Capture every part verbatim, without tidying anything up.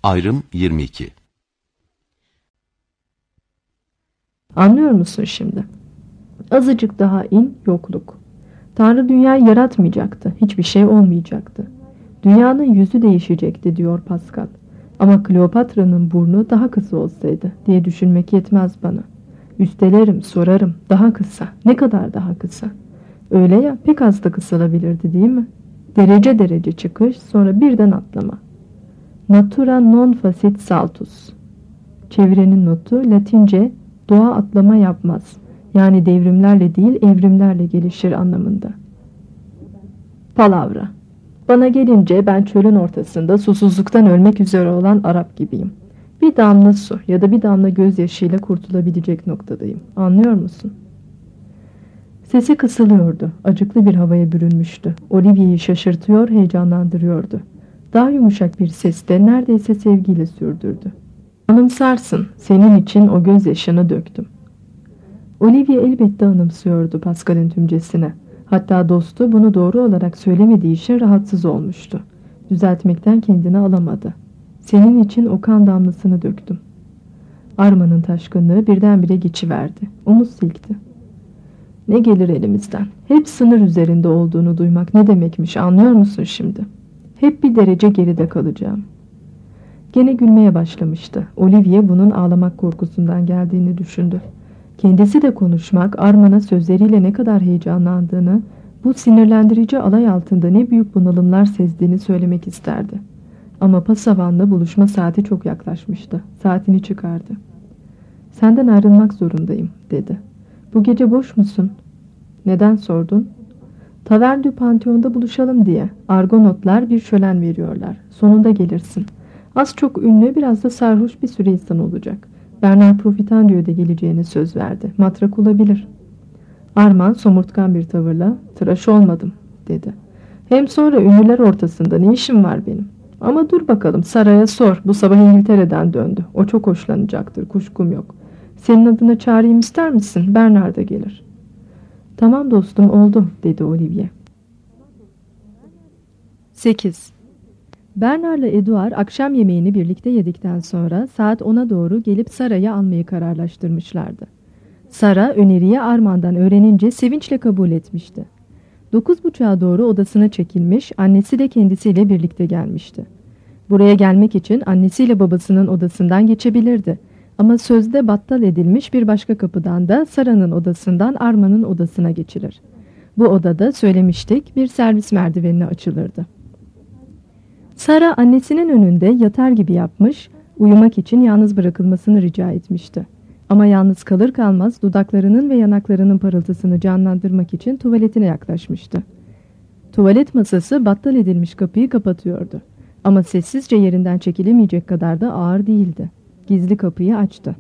Ayrım yirmi iki. Anlıyor musun şimdi? Azıcık daha in, yokluk. Tanrı dünyayı yaratmayacaktı, hiçbir şey olmayacaktı. Dünyanın yüzü değişecekti diyor Pascal. Ama Kleopatra'nın burnu daha kısa olsaydı diye düşünmek yetmez bana. Üstelerim, sorarım, daha kısa, ne kadar daha kısa? Öyle ya, pek az da kısalabilirdi değil mi? Derece derece çıkış, sonra birden atlama. Natura non facit saltus. Çevirenin notu Latince doğa atlama yapmaz. Yani devrimlerle değil evrimlerle gelişir anlamında. Palavra. Bana gelince ben çölün ortasında susuzluktan ölmek üzere olan Arap gibiyim. Bir damla su ya da bir damla gözyaşıyla kurtulabilecek noktadayım. Anlıyor musun? Sesi kısılıyordu. Acıklı bir havaya bürünmüştü. Olivier'i şaşırtıyor, heyecanlandırıyordu. Daha yumuşak bir sesle neredeyse sevgiyle sürdürdü. Anımsarsın, senin için o gözyaşını döktüm. Olivier elbette anımsıyordu Pascal'in tümcesine. Hatta dostu bunu doğru olarak söylemediği için rahatsız olmuştu. Düzeltmekten kendini alamadı. Senin için o kan damlasını döktüm. Arma'nın taşkınlığı birdenbire geçiverdi. Omuz silkti. Ne gelir elimizden? Hep sınır üzerinde olduğunu duymak ne demekmiş, anlıyor musun şimdi? Hep bir derece geride kalacağım. Gene gülmeye başlamıştı. Olivier bunun ağlamak korkusundan geldiğini düşündü. Kendisi de konuşmak, Armand'a sözleriyle ne kadar heyecanlandığını, bu sinirlendirici alay altında ne büyük bunalımlar sezdiğini söylemek isterdi. Ama Pasavan'la buluşma saati çok yaklaşmıştı. Saatini çıkardı. Senden ayrılmak zorundayım, dedi. Bu gece boş musun? Neden sordun? Taverne du Panthéon'da buluşalım diye. Argonotlar bir şölen veriyorlar. Sonunda gelirsin. Az çok ünlü, biraz da sarhoş bir sürü insan olacak. Bernard Profitandio'da geleceğine söz verdi. Matrak olabilir. Armand somurtkan bir tavırla, tıraş olmadım, dedi. Hem sonra ünlüler ortasında ne işim var benim? Ama dur bakalım, Sara'ya sor. Bu sabah İngiltere'den döndü. O çok hoşlanacaktır, kuşkum yok. Senin adına çağırayım ister misin? Bernard da gelir. Tamam dostum, oldu, dedi Olivier. sekiz. Bernard'la Edouard akşam yemeğini birlikte yedikten sonra saat ona doğru gelip Sara'yı almayı kararlaştırmışlardı. Sara öneriyi Armand'dan öğrenince sevinçle kabul etmişti. Dokuz buçuğa doğru odasına çekilmiş, annesi de kendisiyle birlikte gelmişti. Buraya gelmek için annesiyle babasının odasından geçebilirdi. Ama sözde battal edilmiş bir başka kapıdan da Sara'nın odasından Armand'ın odasına geçilir. Bu odada söylemiştik bir servis merdivenine açılırdı. Sara annesinin önünde yatar gibi yapmış, uyumak için yalnız bırakılmasını rica etmişti. Ama yalnız kalır kalmaz dudaklarının ve yanaklarının parıltısını canlandırmak için tuvaletine yaklaşmıştı. Tuvalet masası battal edilmiş kapıyı kapatıyordu. Ama sessizce yerinden çekilemeyecek kadar da ağır değildi. Gizli kapıyı açtı.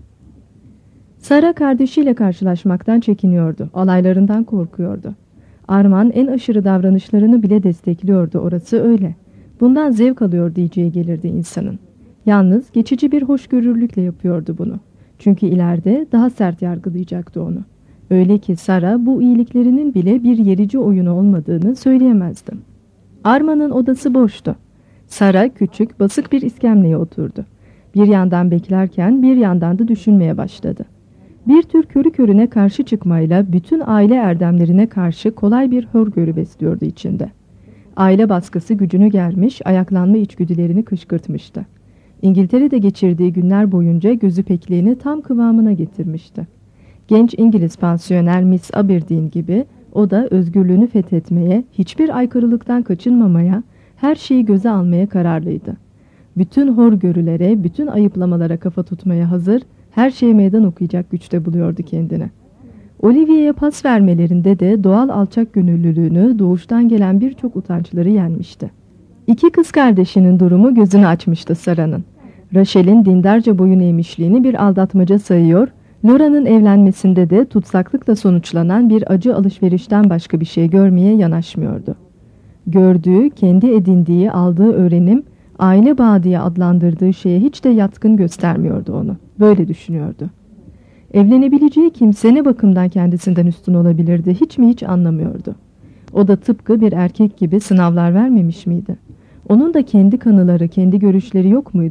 Sara kardeşiyle karşılaşmaktan çekiniyordu, alaylarından korkuyordu. Armand en aşırı davranışlarını bile destekliyordu, orası öyle. Bundan zevk alıyor diyeceği gelirdi insanın. Yalnız geçici bir hoşgörülükle yapıyordu bunu. Çünkü ileride daha sert yargılayacaktı onu. Öyle ki Sara bu iyiliklerinin bile bir yerici oyunu olmadığını söyleyemezdi. Armand'ın odası boştu. Sara küçük, basık bir iskemleye oturdu. Bir yandan beklerken bir yandan da düşünmeye başladı. Bir tür körü körüne karşı çıkmayla bütün aile erdemlerine karşı kolay bir hörgörü besliyordu içinde. Aile baskısı gücünü germiş, ayaklanma içgüdülerini kışkırtmıştı. İngiltere'de geçirdiği günler boyunca gözü pekliğini tam kıvamına getirmişti. Genç İngiliz pansiyonel Miss Aberdeen gibi o da özgürlüğünü fethetmeye, hiçbir aykırılıktan kaçınmamaya, her şeyi göze almaya kararlıydı. Bütün horgörülere, bütün ayıplamalara kafa tutmaya hazır, her şeye meydan okuyacak güçte buluyordu kendini. Olivier'e pas vermelerinde de doğal alçak gönüllülüğünü, doğuştan gelen birçok utançları yenmişti. İki kız kardeşinin durumu gözünü açmıştı Sara'nın. Rachel'in dindarca boyun eğmişliğini bir aldatmaca sayıyor, Laura'nın evlenmesinde de tutsaklıkla sonuçlanan bir acı alışverişten başka bir şey görmeye yanaşmıyordu. Gördüğü, kendi edindiği, aldığı öğrenim, aile bağı diye adlandırdığı şeye hiç de yatkın göstermiyordu onu. Böyle düşünüyordu. Evlenebileceği kimse ne bakımdan kendisinden üstün olabilirdi, hiç mi hiç anlamıyordu. O da tıpkı bir erkek gibi sınavlar vermemiş miydi? Onun da kendi kanıları, kendi görüşleri yok muydu?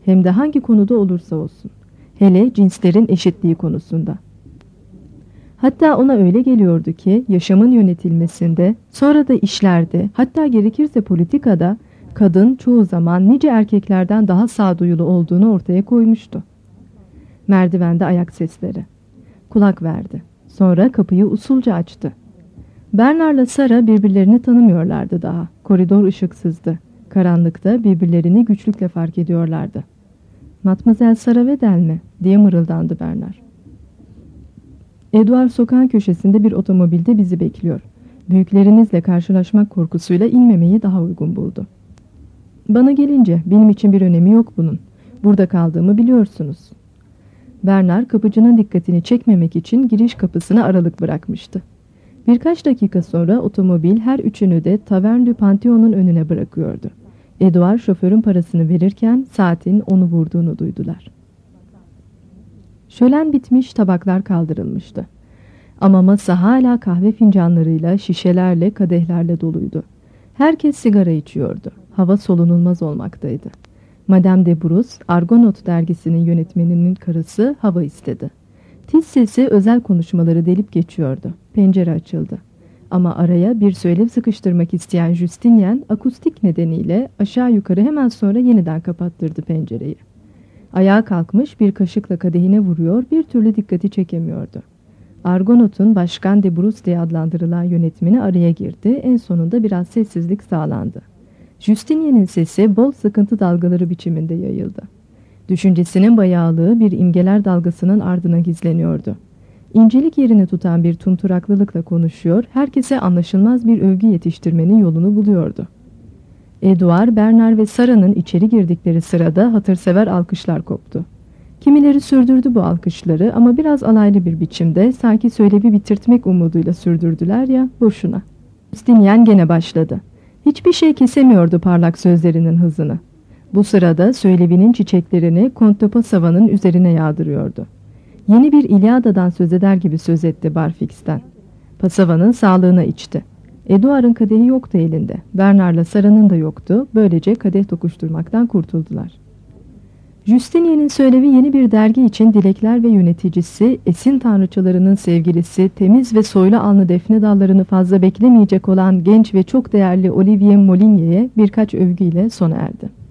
Hem de hangi konuda olursa olsun. Hele cinslerin eşitliği konusunda. Hatta ona öyle geliyordu ki yaşamın yönetilmesinde, sonra da işlerde, hatta gerekirse politikada kadın çoğu zaman nice erkeklerden daha sağduyulu olduğunu ortaya koymuştu. Merdivende ayak sesleri. Kulak verdi. Sonra kapıyı usulca açtı. Bernard'la Sara birbirlerini tanımıyorlardı daha. Koridor ışıksızdı. Karanlıkta birbirlerini güçlükle fark ediyorlardı. "Matmazel Sara Vedel mi?" diye mırıldandı Bernard. "Edward sokağın köşesinde bir otomobilde bizi bekliyor. Büyüklerinizle karşılaşmak korkusuyla inmemeyi daha uygun buldu." "Bana gelince benim için bir önemi yok bunun. Burada kaldığımı biliyorsunuz." Bernard kapıcının dikkatini çekmemek için giriş kapısına aralık bırakmıştı. Birkaç dakika sonra otomobil her üçünü de Taverne du Panthéon'un önüne bırakıyordu. Edward şoförün parasını verirken saatin onu vurduğunu duydular. Şölen bitmiş, tabaklar kaldırılmıştı. Ama masa hala kahve fincanlarıyla, şişelerle, kadehlerle doluydu. Herkes sigara içiyordu. Hava solunulmaz olmaktaydı. Madame de Bruce, Argonaut dergisinin yönetmeninin karısı, hava istedi. Tiz sesi özel konuşmaları delip geçiyordu. Pencere açıldı. Ama araya bir söylev sıkıştırmak isteyen Justinian, akustik nedeniyle aşağı yukarı hemen sonra yeniden kapattırdı pencereyi. Ayağa kalkmış bir kaşıkla kadehine vuruyor, bir türlü dikkati çekemiyordu. Argonaut'un Başkan de Bruce diye adlandırılan yönetmeni araya girdi, en sonunda biraz sessizlik sağlandı. Justinian'in sesi bol sıkıntı dalgaları biçiminde yayıldı. Düşüncesinin bayağılığı bir imgeler dalgasının ardına gizleniyordu. İncelik yerini tutan bir tumturaklılıkla konuşuyor, herkese anlaşılmaz bir övgü yetiştirmenin yolunu buluyordu. Edward, Bernard ve Sara'nın içeri girdikleri sırada hatırsever alkışlar koptu. Kimileri sürdürdü bu alkışları ama biraz alaylı bir biçimde, sanki söylevi bitirtmek umuduyla sürdürdüler ya, boşuna. Justinian gene başladı. Hiçbir şey kesemiyordu parlak sözlerinin hızını. Bu sırada söylevinin çiçeklerini Comte de Passavant'ın üzerine yağdırıyordu. Yeni bir İlyada'dan söz eder gibi söz etti Barfix'ten. Passavant'ın sağlığına içti. Edward'ın kadehi yoktu elinde. Bernard'la Sara'nın da yoktu. Böylece kadeh tokuşturmaktan kurtuldular. Justinian'in söylevi yeni bir dergi için dilekler ve yöneticisi, esin tanrıçalarının sevgilisi, temiz ve soylu alnı defne dallarını fazla beklemeyecek olan genç ve çok değerli Olivier Molinier'e birkaç övgüyle sona erdi.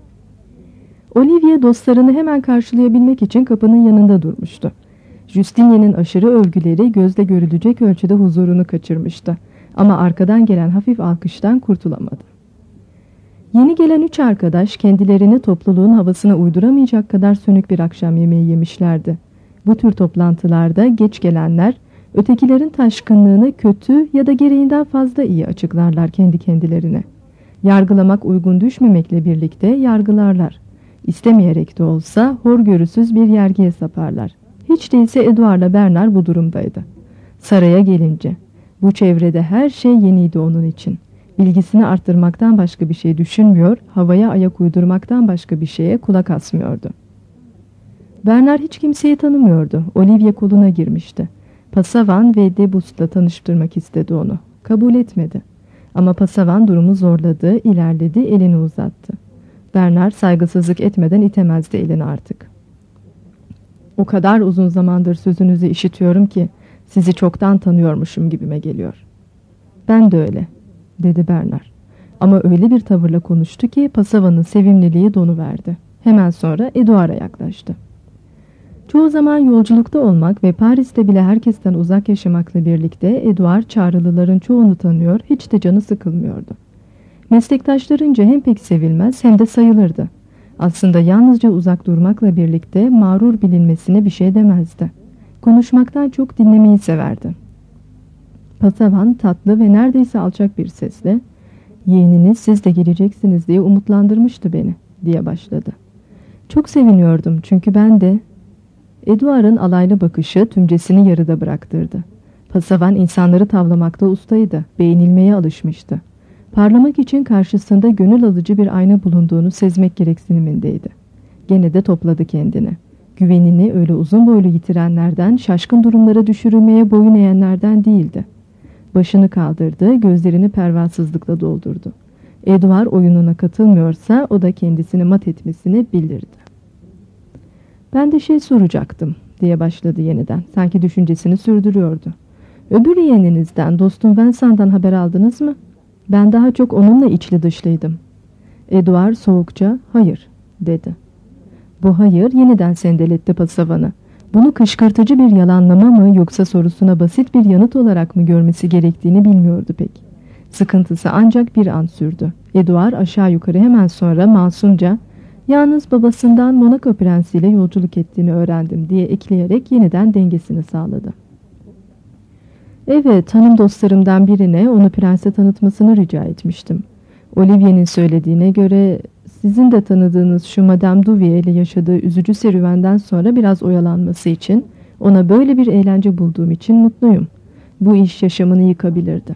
Olivier dostlarını hemen karşılayabilmek için kapının yanında durmuştu. Justinian'in aşırı övgüleri gözde görülecek ölçüde huzurunu kaçırmıştı. Ama arkadan gelen hafif alkıştan kurtulamadı. Yeni gelen üç arkadaş kendilerini topluluğun havasına uyduramayacak kadar sönük bir akşam yemeği yemişlerdi. Bu tür toplantılarda geç gelenler ötekilerin taşkınlığını kötü ya da gereğinden fazla iyi açıklarlar kendi kendilerine. Yargılamak uygun düşmemekle birlikte yargılarlar. İstemeyerek de olsa horgörüsüz bir yergiye saparlar. Hiç değilse Edward'la Bernard bu durumdaydı. Sara'ya gelince, bu çevrede her şey yeniydi onun için. Bilgisini arttırmaktan başka bir şey düşünmüyor, havaya ayak uydurmaktan başka bir şeye kulak asmıyordu. Bernard hiç kimseyi tanımıyordu. Olivier koluna girmişti. Passavant ve Debus'la tanıştırmak istedi onu. Kabul etmedi. Ama Passavant durumu zorladı, ilerledi, elini uzattı. Bernard saygısızlık etmeden itemezdi elini artık. "O kadar uzun zamandır sözünüzü işitiyorum ki sizi çoktan tanıyormuşum gibime geliyor." "Ben de öyle," dedi Bernard. Ama öyle bir tavırla konuştu ki Passavant'ın sevimliliği donuverdi. Hemen sonra Edward'a yaklaştı. Çoğu zaman yolculukta olmak ve Paris'te bile herkesten uzak yaşamakla birlikte Edward çağrılıların çoğunu tanıyor, hiç de canı sıkılmıyordu. Meslektaşlarınca hem pek sevilmez hem de sayılırdı. Aslında yalnızca uzak durmakla birlikte mağrur bilinmesine bir şey demezdi. Konuşmaktan çok dinlemeyi severdi. Passavant tatlı ve neredeyse alçak bir sesle "Yeğeniniz siz de geleceksiniz diye umutlandırmıştı beni," diye başladı. "Çok seviniyordum çünkü ben de..." Edward'ın alaylı bakışı tümcesini yarıda bıraktırdı. Passavant insanları tavlamakta ustaydı, beğenilmeye alışmıştı. Parlamak için karşısında gönül alıcı bir ayna bulunduğunu sezmek gereksinimindeydi. Gene de topladı kendini. Güvenini öyle uzun boylu yitirenlerden, şaşkın durumlara düşürülmeye boyun eğenlerden değildi. Başını kaldırdı, gözlerini pervasızlıkla doldurdu. Edward oyununa katılmıyorsa o da kendisini mat etmesini bilirdi. Ben de şey soracaktım diye başladı yeniden. Sanki düşüncesini sürdürüyordu. Öbür yeğeninizden, dostum Vincent'dan haber aldınız mı? Ben daha çok onunla içli dışlıydım. Edward soğukça hayır dedi. Bu hayır yeniden sendeletti pasavanı. Bunu kışkırtıcı bir yalanlama mı yoksa sorusuna basit bir yanıt olarak mı görmesi gerektiğini bilmiyordu pek. Sıkıntısı ancak bir an sürdü. Edward aşağı yukarı hemen sonra masumca "Yalnız babasından Monaco prensiyle yolculuk ettiğini öğrendim" diye ekleyerek yeniden dengesini sağladı. Evet, hanım dostlarımdan birine onu prense tanıtmasını rica etmiştim. Olivier'in söylediğine göre sizin de tanıdığınız şu Madame Duvier ile yaşadığı üzücü serüvenden sonra biraz oyalanması için ona böyle bir eğlence bulduğum için mutluyum. Bu iş yaşamını yıkabilirdi.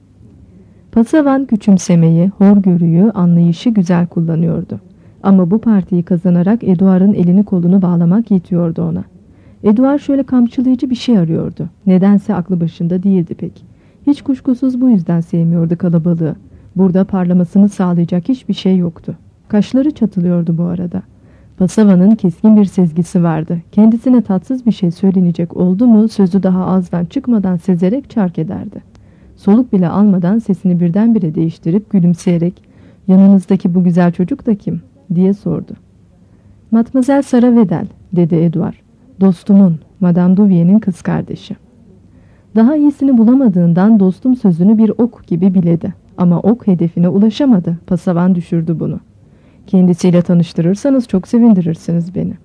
Pasavan küçümsemeyi, hoşgörüyü, anlayışı güzel kullanıyordu. Ama bu partiyi kazanarak Edward'ın elini kolunu bağlamak yetiyordu ona. Edward şöyle kamçılayıcı bir şey arıyordu. Nedense aklı başında değildi pek. Hiç kuşkusuz bu yüzden sevmiyordu kalabalığı. Burada parlamasını sağlayacak hiçbir şey yoktu. Kaşları çatılıyordu bu arada. Pasavan'ın keskin bir sezgisi vardı. Kendisine tatsız bir şey söylenecek oldu mu sözü daha ağızdan çıkmadan sezerek çark ederdi. Soluk bile almadan sesini birdenbire değiştirip gülümseyerek "Yanınızdaki bu güzel çocuk da kim?" diye sordu. "Mademoiselle Sarah Vedel" dedi Edward. "Dostumun, Madame Duvier'in kız kardeşi." Daha iyisini bulamadığından dostum sözünü bir ok gibi biledi. Ama ok hedefine ulaşamadı. Pasavan düşürdü bunu. "Kendisiyle tanıştırırsanız çok sevindirirsiniz beni."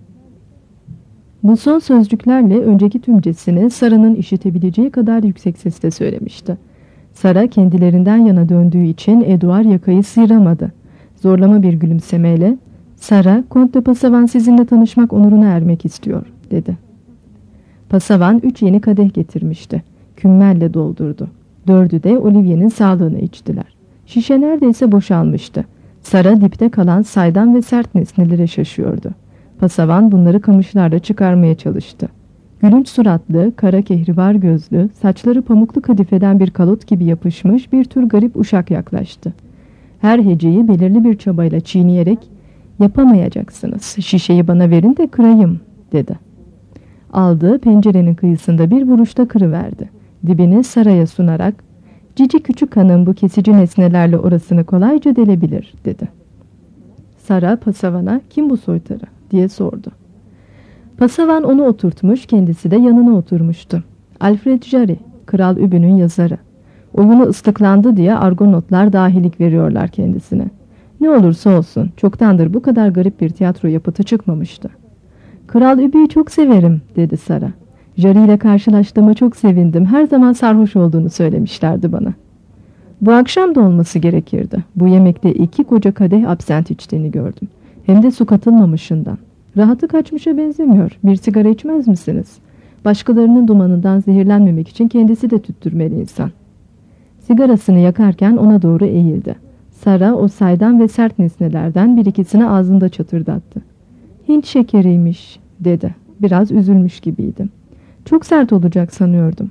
Bu son sözcüklerle önceki tümcesini Sarah'nın işitebileceği kadar yüksek sesle söylemişti. Sarah kendilerinden yana döndüğü için Edward yakayı sıyıramadı. Zorlama bir gülümsemeyle "Sarah, Comte de Pasavan sizinle tanışmak onuruna ermek istiyor" dedi. Pasavan üç yeni kadeh getirmişti. Kümmelle doldurdu. Dördü de Olivier'in sağlığına içtiler. Şişe neredeyse boşalmıştı. Sarah dipte kalan saydam ve sert nesnelere şaşıyordu. Pasavan bunları kamışlarla çıkarmaya çalıştı. Gülünç suratlı, kara kehribar gözlü, saçları pamuklu kadifeden bir kalot gibi yapışmış bir tür garip uşak yaklaştı. Her heceyi belirli bir çabayla çiğneyerek "Yapamayacaksınız, şişeyi bana verin de kırayım" dedi. Aldığı pencerenin kıyısında bir vuruşta kırıverdi. Dibini Saray'a sunarak "Cici küçük hanım bu kesici nesnelerle orasını kolayca delebilir" dedi. Sarah Pasavan'a "Kim bu soytarı?" diye sordu. Pasavan onu oturtmuş, kendisi de yanına oturmuştu. Alfred Jarry, Kral Übü'nün yazarı. Oyunu ıslıklandı diye argonotlar dahilik veriyorlar kendisine. Ne olursa olsun çoktandır bu kadar garip bir tiyatro yapıtı çıkmamıştı. "Kral Übü'yü çok severim" dedi Sarah. "Jarry ile karşılaştığıma çok sevindim. Her zaman sarhoş olduğunu söylemişlerdi bana." "Bu akşam da olması gerekirdi. Bu yemekte iki koca kadeh absent içtiğini gördüm. Hem de su katılmamışından. Rahatı kaçmışa benzemiyor. Bir sigara içmez misiniz? Başkalarının dumanından zehirlenmemek için kendisi de tüttürmeli insan." Sigarasını yakarken ona doğru eğildi. Sarah o saydam ve sert nesnelerden bir ikisini ağzında çatırdattı. "Hint şekeriymiş" dedi. Biraz üzülmüş gibiydi. "Çok sert olacak sanıyordum."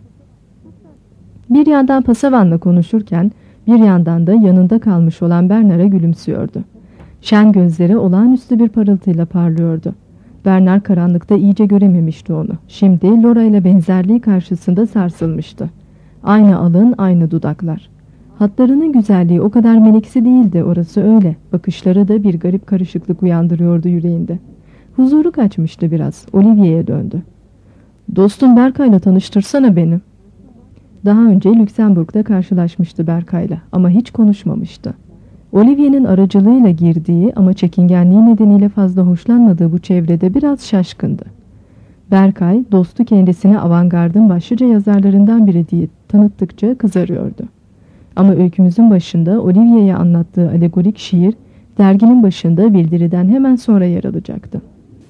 Bir yandan Pasavan'la konuşurken bir yandan da yanında kalmış olan Bernard'a gülümsüyordu. Şen gözleri olağanüstü bir parıltıyla parlıyordu. Bernard karanlıkta iyice görememişti onu. Şimdi Laura ile benzerliği karşısında sarsılmıştı. Aynı alın, aynı dudaklar. Hatlarının güzelliği o kadar melekisi değildi, orası öyle. Bakışları da bir garip karışıklık uyandırıyordu yüreğinde. Huzuru kaçmıştı biraz. Olivier'e döndü. "Dostum Berkay'la tanıştırsana beni." Daha önce Lüksemburg'da karşılaşmıştı Berkay'la ama hiç konuşmamıştı. Olivier'in aracılığıyla girdiği ama çekingenliği nedeniyle fazla hoşlanmadığı bu çevrede biraz şaşkındı. Berkay, dostu kendisine avantgardın başlıca yazarlarından biri diye tanıttıkça kızarıyordu. Ama öykümüzün başında Olivier'e anlattığı alegorik şiir, derginin başında bildiriden hemen sonra yer alacaktı.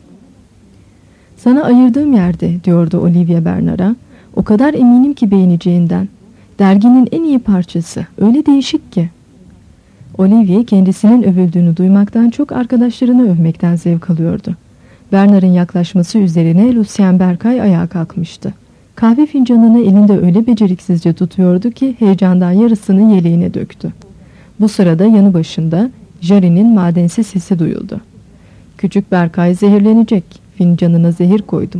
"Sana ayırdığım yerde" diyordu Olivier Bernard'a, "o kadar eminim ki beğeneceğinden. Derginin en iyi parçası, öyle değişik ki." Olivier kendisinin övüldüğünü duymaktan çok arkadaşlarını övmekten zevk alıyordu. Bernard'ın yaklaşması üzerine Lucien Berkay ayağa kalkmıştı. Kahve fincanını elinde öyle beceriksizce tutuyordu ki heyecandan yarısını yeleğine döktü. Bu sırada yanı başında Jarry'nin madensiz sesi duyuldu. "Küçük Berkay zehirlenecek. Fincanına zehir koydum.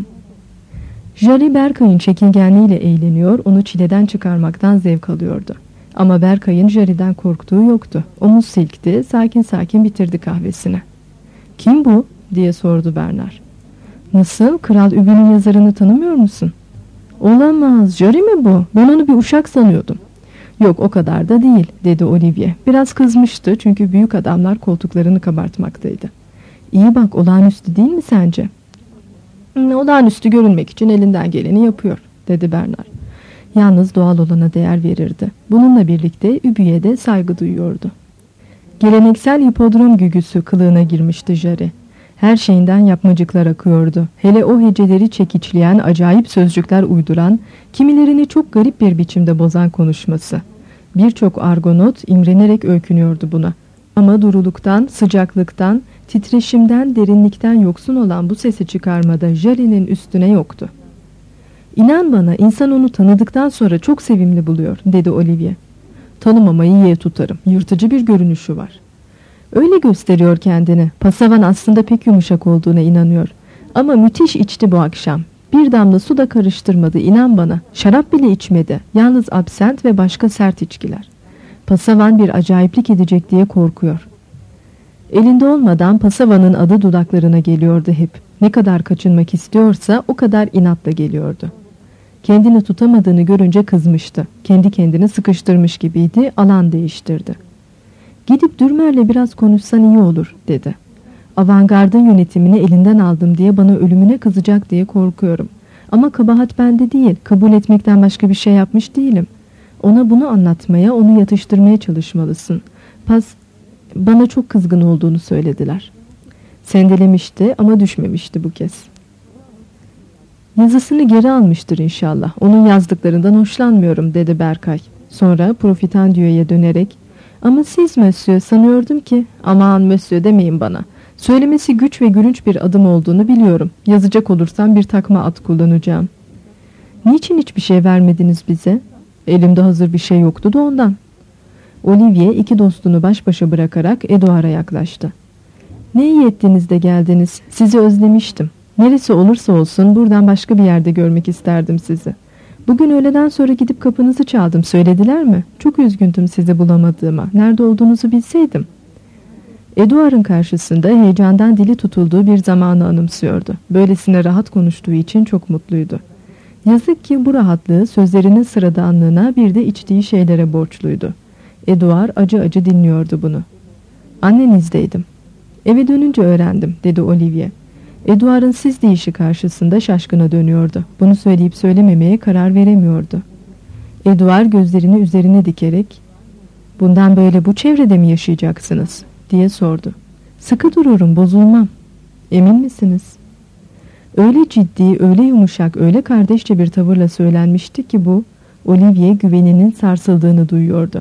Jari Berkay'ın çekingenliğiyle eğleniyor, onu çileden çıkarmaktan zevk alıyordu. Ama Berkay'ın Jari'den korktuğu yoktu. Omuz silkti, sakin sakin bitirdi kahvesini. "Kim bu?" diye sordu Bernard. "Nasıl? Kral Übü'nün yazarını tanımıyor musun?" "Olamaz, Jari mi bu? Ben onu bir uşak sanıyordum." "Yok, o kadar da değil," dedi Olivier. Biraz kızmıştı çünkü büyük adamlar koltuklarını kabartmaktaydı. "İyi bak, olağanüstü değil mi sence?" "Olağanüstü görünmek için elinden geleni yapıyor," dedi Bernard. Yalnız doğal olana değer verirdi. Bununla birlikte Übü'ye de saygı duyuyordu. Geleneksel hipodrom gügüsü kılığına girmişti Jari. Her şeyinden yapmacıklar akıyordu. Hele o heceleri çekiçleyen, acayip sözcükler uyduran, kimilerini çok garip bir biçimde bozan konuşması. Birçok argonot imrenerek öykünüyordu buna. Ama duruluktan, sıcaklıktan, titreşimden, derinlikten yoksun olan bu sesi çıkarmada Jari'nin üstüne yoktu. "İnan bana, insan onu tanıdıktan sonra çok sevimli buluyor," dedi Olivier. "Tanımamayı yeğe tutarım. Yırtıcı bir görünüşü var." "Öyle gösteriyor kendini. Pasavan aslında pek yumuşak olduğuna inanıyor. Ama müthiş içti bu akşam. Bir damla su da karıştırmadı, inan bana. Şarap bile içmedi. Yalnız absent ve başka sert içkiler. Pasavan bir acayiplik edecek diye korkuyor." Elinde olmadan Pasavan'ın adı dudaklarına geliyordu hep. Ne kadar kaçınmak istiyorsa o kadar inatla geliyordu. Kendini tutamadığını görünce kızmıştı. Kendi kendini sıkıştırmış gibiydi, alan değiştirdi. "Gidip Dürmer'le biraz konuşsan iyi olur," dedi. "Avantgardın yönetimini elinden aldım diye bana ölümüne kızacak diye korkuyorum. Ama kabahat bende değil, kabul etmekten başka bir şey yapmış değilim. Ona bunu anlatmaya, onu yatıştırmaya çalışmalısın. Pas, bana çok kızgın olduğunu söylediler." Sendelemişti ama düşmemişti bu kez. "Yazısını geri almıştır inşallah. Onun yazdıklarından hoşlanmıyorum," dedi Berkay. Sonra Profitandio'ya dönerek, "Ama siz Monsieur, sanıyordum ki..." "Aman Monsieur demeyin bana. Söylemesi güç ve gülünç bir adım olduğunu biliyorum. Yazacak olursam bir takma ad kullanacağım." "Niçin hiçbir şey vermediniz bize?" "Elimde hazır bir şey yoktu da ondan." Olivier iki dostunu baş başa bırakarak Edouard'a yaklaştı. "Ne iyi ettiniz de geldiniz. Sizi özlemiştim. Neresi olursa olsun buradan başka bir yerde görmek isterdim sizi. Bugün öğleden sonra gidip kapınızı çaldım. Söylediler mi? Çok üzgündüm sizi bulamadığıma. Nerede olduğunuzu bilseydim." Edouard'ın karşısında heyecandan dili tutulduğu bir zamanı anımsıyordu. Böylesine rahat konuştuğu için çok mutluydu. Yazık ki bu rahatlığı sözlerinin sıradanlığına bir de içtiği şeylere borçluydu. Edouard acı acı dinliyordu bunu. "Annenizdeydim. Eve dönünce öğrendim," dedi Olivier. Edouard'ın siz deyişi karşısında şaşkına dönüyordu. Bunu söyleyip söylememeye karar veremiyordu. Edouard gözlerini üzerine dikerek, "Bundan böyle bu çevrede mi yaşayacaksınız?" diye sordu. "Sıkı dururum, bozulmam." "Emin misiniz?" Öyle ciddi, öyle yumuşak, öyle kardeşçe bir tavırla söylenmişti ki bu, Olivier güveninin sarsıldığını duyuyordu.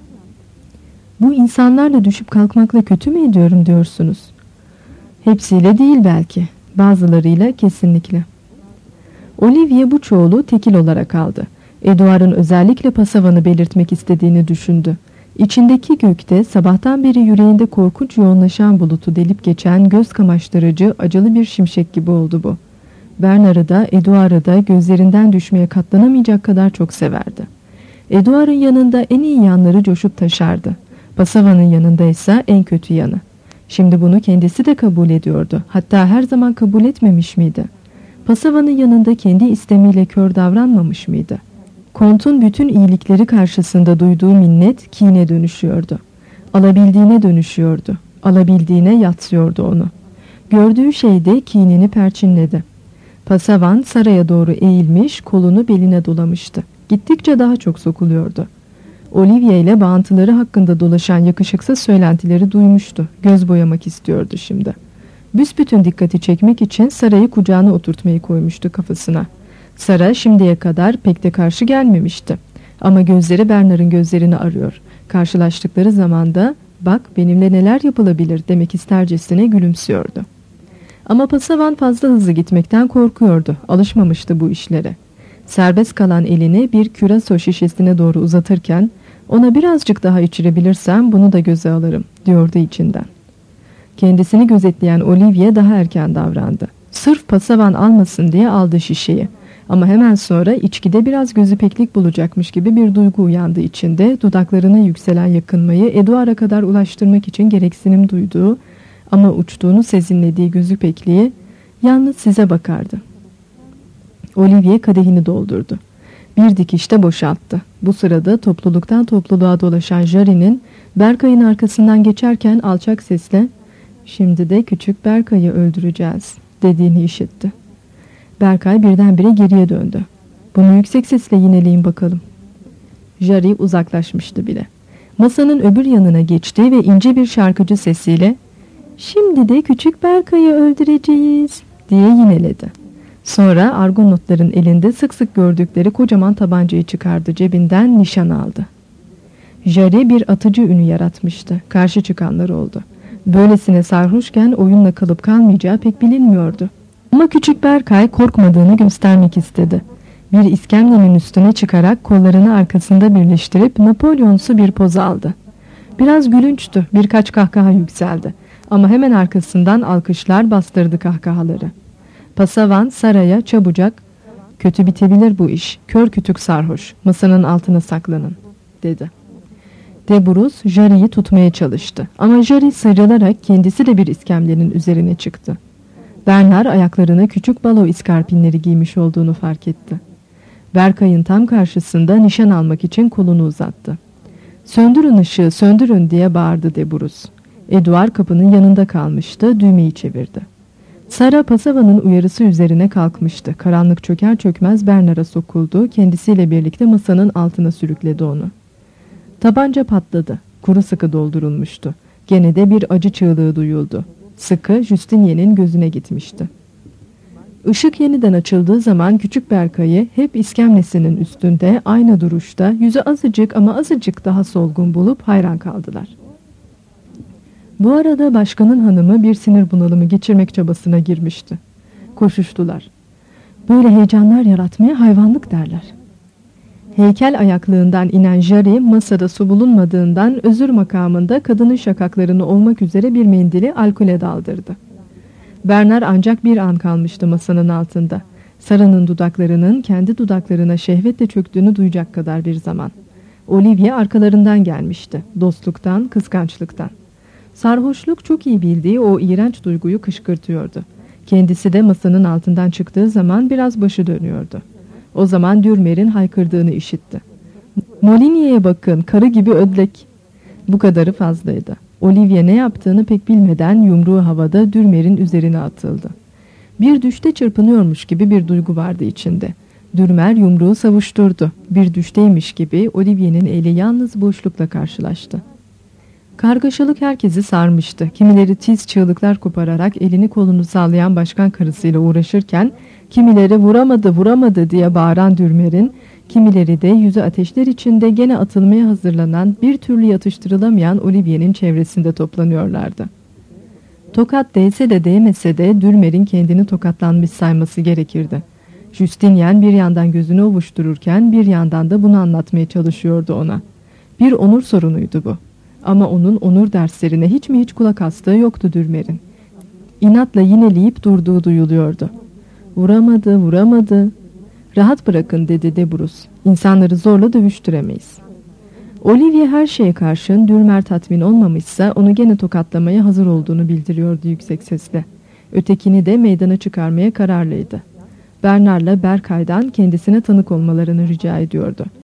"Bu insanlarla düşüp kalkmakla kötü mü ediyorum diyorsunuz?" "Hepsiyle değil belki. Bazılarıyla kesinlikle." Olivier bu çoğulu tekil olarak aldı. Edouard'ın özellikle Pasavan'ı belirtmek istediğini düşündü. İçindeki gökte sabahtan beri yüreğinde korkunç yoğunlaşan bulutu delip geçen göz kamaştırıcı acılı bir şimşek gibi oldu bu. Bernard'ı da Edouard'ı da gözlerinden düşmeye katlanamayacak kadar çok severdi. Edouard'ın yanında en iyi yanları coşup taşardı. Pasavan'ın yanında ise en kötü yanı. Şimdi bunu kendisi de kabul ediyordu. Hatta her zaman kabul etmemiş miydi? Pasavan'ın yanında kendi istemiyle kör davranmamış mıydı? Kont'un bütün iyilikleri karşısında duyduğu minnet kine dönüşüyordu. Alabildiğine dönüşüyordu. Alabildiğine yatsıyordu onu. Gördüğü şey de kinini perçinledi. Pasavan saraya doğru eğilmiş, kolunu beline dolamıştı. Gittikçe daha çok sokuluyordu. Olivier ile bağıntıları hakkında dolaşan yakışıksız söylentileri duymuştu. Göz boyamak istiyordu şimdi. Büsbütün dikkati çekmek için Sara'yı kucağına oturtmayı koymuştu kafasına. Sara şimdiye kadar pek de karşı gelmemişti. Ama gözleri Bernard'ın gözlerini arıyor. Karşılaştıkları zamanda "Bak benimle neler yapılabilir," demek istercesine gülümsüyordu. Ama Pasavan fazla hızlı gitmekten korkuyordu. Alışmamıştı bu işlere. Serbest kalan elini bir küraso şişesine doğru uzatırken, "Ona birazcık daha içirebilirsem bunu da göze alırım," diyordu içinden. Kendisini gözetleyen Olivier daha erken davrandı. Sırf pasavan almasın diye aldı şişeyi. Ama hemen sonra içkide biraz gözü peklik bulacakmış gibi bir duygu uyandı içinde. Dudaklarına yükselen yakınmayı Eduard'a kadar ulaştırmak için gereksinim duyduğu ama uçtuğunu sezinlediği gözü pekliği yalnız size bakardı. Olivier kadehini doldurdu. Bir dikişte boşalttı. Bu sırada topluluktan topluluğa dolaşan Jarry'nin Berkay'ın arkasından geçerken alçak sesle "Şimdi de küçük Berkay'ı öldüreceğiz" dediğini işitti. Berkay birdenbire geriye döndü. "Bunu yüksek sesle yineleyin bakalım." Jarry uzaklaşmıştı bile. Masanın öbür yanına geçti ve ince bir şarkıcı sesiyle "Şimdi de küçük Berkay'ı öldüreceğiz" diye yineledi. Sonra Argonotların elinde sık sık gördükleri kocaman tabancayı çıkardı, cebinden nişan aldı. Jarry bir atıcı ünü yaratmıştı. Karşı çıkanlar oldu. Böylesine sarhoşken oyunla kalıp kalmayacağı pek bilinmiyordu. Ama küçük Berkay korkmadığını göstermek istedi. Bir iskemlenin üstüne çıkarak kollarını arkasında birleştirip Napolyonsu bir poz aldı. Biraz gülünçtü, birkaç kahkaha yükseldi. Ama hemen arkasından alkışlar bastırdı kahkahaları. Pasavan saraya çabucak "Kötü bitebilir bu iş, kör kütük sarhoş, masanın altına saklanın" dedi. De Bruce Jarry'i tutmaya çalıştı ama Jarry sıyrılarak kendisi de bir iskemlenin üzerine çıktı. Bernard ayaklarına küçük balo iskarpinleri giymiş olduğunu fark etti. Berkay'ın tam karşısında nişan almak için kolunu uzattı. "Söndürün ışığı, söndürün" diye bağırdı De Bruce. Eduard kapının yanında kalmıştı, düğmeyi çevirdi. Sara pasavanın uyarısı üzerine kalkmıştı. Karanlık çöker çökmez Bernard'a sokuldu, kendisiyle birlikte masanın altına sürükledi onu. Tabanca patladı, kuru sıkı doldurulmuştu. Gene de bir acı çığlığı duyuldu. Sıkı Justinier'in gözüne gitmişti. Işık yeniden açıldığı zaman küçük Berkay'ı hep iskemlesinin üstünde aynı duruşta, yüzü azıcık ama azıcık daha solgun bulup hayran kaldılar. Bu arada başkanın hanımı bir sinir bunalımı geçirmek çabasına girmişti. Koşuştular. Böyle heyecanlar yaratmaya hayvanlık derler. Heykel ayaklığından inen Jarry masada su bulunmadığından özür makamında kadının şakaklarını olmak üzere bir mendili alkole daldırdı. Bernard ancak bir an kalmıştı masanın altında. Sara'nın dudaklarının kendi dudaklarına şehvetle çöktüğünü duyacak kadar bir zaman. Olivier arkalarından gelmişti. Dostluktan, kıskançlıktan. Sarhoşluk çok iyi bildiği o iğrenç duyguyu kışkırtıyordu. Kendisi de masanın altından çıktığı zaman biraz başı dönüyordu. O zaman Dürmer'in haykırdığını işitti. "Moligny'e bakın, karı gibi ödlek." Bu kadarı fazlaydı. Olivier ne yaptığını pek bilmeden yumruğu havada Dürmer'in üzerine atıldı. Bir düşte çırpınıyormuş gibi bir duygu vardı içinde. Dürmer yumruğu savuşturdu. Bir düşteymiş gibi Olivier'in eli yalnız boşlukla karşılaştı. Kargaşalık herkesi sarmıştı. Kimileri tiz çığlıklar kopararak elini kolunu sallayan başkan karısıyla uğraşırken, kimileri "vuramadı vuramadı" diye bağıran Dürmer'in, kimileri de yüzü ateşler içinde gene atılmaya hazırlanan, bir türlü yatıştırılamayan Olivier'in çevresinde toplanıyorlardı. Tokat değse de değmese de Dürmer'in kendini tokatlanmış sayması gerekirdi. Justinian bir yandan gözünü ovuştururken bir yandan da bunu anlatmaya çalışıyordu ona. Bir onur sorunuydu bu. Ama onun onur derslerine hiç mi hiç kulak astığı yoktu Dürmer'in. İnatla yineleyip durduğu duyuluyordu. "Vuramadı, vuramadı." "Rahat bırakın" dedi De Bruce. "İnsanları zorla dövüştüremeyiz." Olivier her şeye karşın Dürmer tatmin olmamışsa onu gene tokatlamaya hazır olduğunu bildiriyordu yüksek sesle. Ötekini de meydana çıkarmaya kararlıydı. Bernard'la Berkay'dan kendisine tanık olmalarını rica ediyordu.